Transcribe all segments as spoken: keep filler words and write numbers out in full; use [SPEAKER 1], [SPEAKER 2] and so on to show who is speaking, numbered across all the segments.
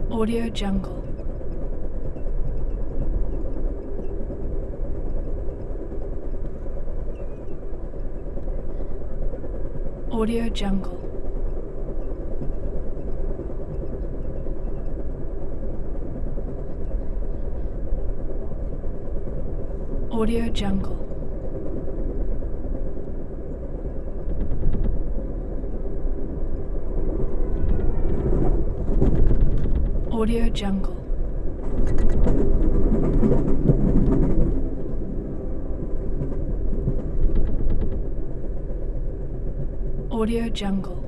[SPEAKER 1] Audio Jungle. Audio Jungle. Audio Jungle. Audio Jungle. Audio Jungle.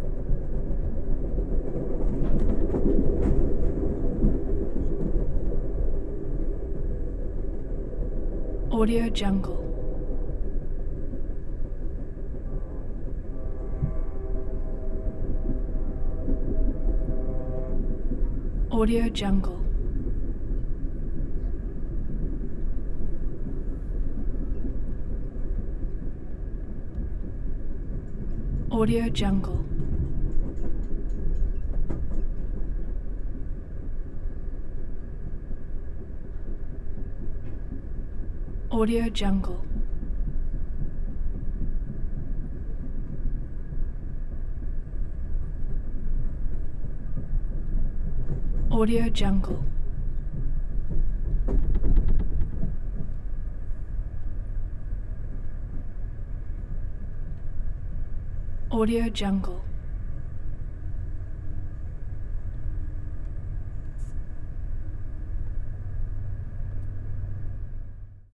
[SPEAKER 1] Audio Jungle. Audio Jungle. Audio Jungle. Audio Jungle. Audio Jungle. Audio Jungle.